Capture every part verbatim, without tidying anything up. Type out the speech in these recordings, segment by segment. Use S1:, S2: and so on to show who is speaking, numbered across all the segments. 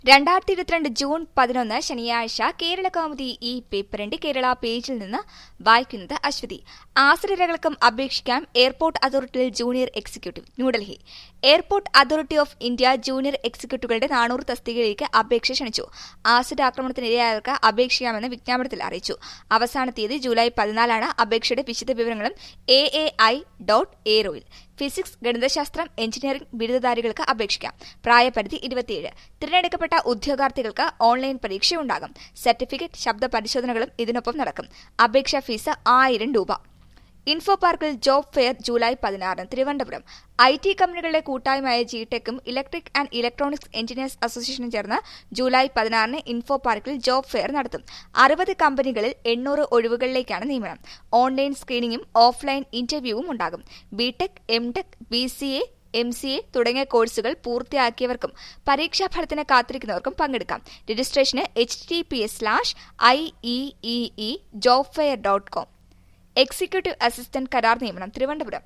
S1: രണ്ടായിരത്തി ഇരുപത്തിരണ്ട് ജൂൺ പതിനൊന്ന് ശനിയാഴ്ച കേരള കൗമുദി ഈ പേപ്പറിന്റെ കേരള പേജിൽ നിന്ന് വായിക്കുന്നത് അശ്വതി. ആശ്രിതകൾക്കും അപേക്ഷിക്കാം എയർപോർട്ട് അതോറിറ്റിയിൽ junior executive. New Delhi. Airport authority of India junior എക്സിക്യൂട്ടീവുകളുടെ നാനൂറ് തസ്തികയിലേക്ക് അപേക്ഷ ക്ഷണിച്ചു. ആസിഡ് ആക്രമണത്തിനിരയായവർക്ക് അപേക്ഷിക്കാമെന്ന് വിജ്ഞാപനത്തിൽ അറിയിച്ചു. അവസാന തീയതി ജൂലൈ പതിനാലാണ്. അപേക്ഷയുടെ വിശദവിവരങ്ങളും എ എ ഐ ഡോട്ട് എയ്റോയിൽ. ഫിസിക്സ്, ഗണിതശാസ്ത്രം, എഞ്ചിനീയറിംഗ് ബിരുദധാരികൾക്ക് അപേക്ഷിക്കാം. പ്രായപരിധി ഇരുപത്തിയേഴ്. തിരഞ്ഞെടുക്കപ്പെട്ട ഉദ്യോഗാർത്ഥികൾക്ക് ഓൺലൈൻ പരീക്ഷയുണ്ടാകും. സർട്ടിഫിക്കറ്റ്, ശബ്ദ പരിശോധനകളും ഇതിനൊപ്പം നടക്കും. അപേക്ഷാ ഫീസ് ആയിരം രൂപ. ഇൻഫോ പാർക്കിൽ ജോബ് ഫെയർ ജൂലൈ പതിനാറിന്. തിരുവനന്തപുരം. ഐ ടി കമ്പനികളുടെ കൂട്ടായ്മയായ ജി ടെക്കും ഇലക്ട്രിക് ആൻഡ് ഇലക്ട്രോണിക്സ് എഞ്ചിനീയേഴ്സ് അസോസിയേഷനും ചേർന്ന് ജൂലൈ പതിനാറിന് ഇൻഫോ പാർക്കിൽ ജോബ് ഫെയർ നടത്തും. അറുപത് കമ്പനികളിൽ എണ്ണൂറ് ഒഴിവുകളിലേക്കാണ് നിയമനം. ഓൺലൈൻ സ്ക്രീനിംഗും ഓഫ്ലൈൻ ഇന്റർവ്യൂവും ഉണ്ടാകും. B Tech, M Tech, B C A, M C A തുടങ്ങിയ കോഴ്സുകൾ പൂർത്തിയാക്കിയവർക്കും പരീക്ഷാഫലത്തിന് കാത്തിരിക്കുന്നവർക്കും പങ്കെടുക്കാം. രജിസ്ട്രേഷന് H T P S slash I E E E job fair dot com. Executive assistant കരാർ നിയമനം. Thiruvananthapuram.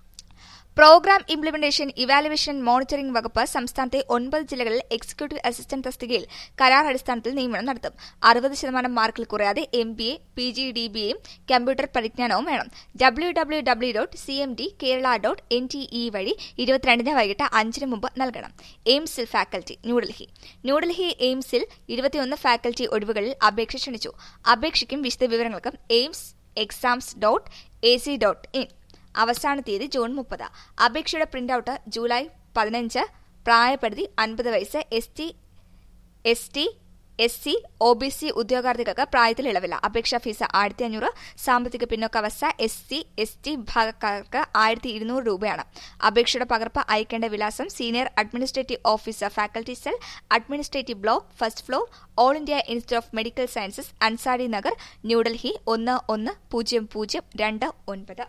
S1: Programme implementation evaluation monitoring വകുപ്പ് സംസ്ഥാനത്തെ ഒൻപത് ജില്ലകളിൽ എക്സിക്യൂട്ടീവ് അസിസ്റ്റന്റ് തസ്തികയിൽ കരാർ അടിസ്ഥാനത്തിൽ നിയമനം നടത്തും. അറുപത് ശതമാനം മാർക്കിൽ കുറയാതെ M B A, P G D B എയും കമ്പ്യൂട്ടർ പരിജ്ഞാനവും വേണം. W W W dot C M D Kerala dot N T E വഴി ഇരുപത്തിരണ്ടിന് വൈകിട്ട് അഞ്ചിന് മുമ്പ് നൽകണം. എയിംസിൽ ഫാക്കൽറ്റി. ന്യൂഡൽഹി. ന്യൂഡൽഹി എയിംസിൽ ഇരുപത്തിയൊന്ന് ഫാക്കൽറ്റി ഒഴിവുകളിൽ അപേക്ഷ ക്ഷണിച്ചു. അപേക്ഷയ്ക്കും വിശദവിവരങ്ങൾക്കും AIIMS exams dot A C dot in. അവസാന തീയതി ജൂൺ മുപ്പത്. അപേക്ഷയുടെ പ്രിന്റൌട്ട് ജൂലൈ പതിനഞ്ച്. പ്രായപരിധി അൻപത് വയസ്സ്. S T S T S C O B C ഉദ്യോഗാർത്ഥികൾക്ക് പ്രായത്തിൽ ഇളവില്ല. അപേക്ഷാ ഫീസ് ആയിരത്തി അഞ്ഞൂറ്. സാമ്പത്തിക പിന്നോക്കാവസ്ഥ എസ് സി എസ് ടി വിഭാഗക്കാർക്ക് ആയിരത്തി ഇരുന്നൂറ് രൂപയാണ്. അപേക്ഷയുടെ പകർപ്പ് അയക്കേണ്ട വിലാസം senior administrative officer, faculty cell, administrative block, first floor, all India institute of medical sciences, Ansari Nagar, New Delhi ഒന്ന് ഒന്ന് പൂജ്യം പൂജ്യം രണ്ട് ഒൻപത്.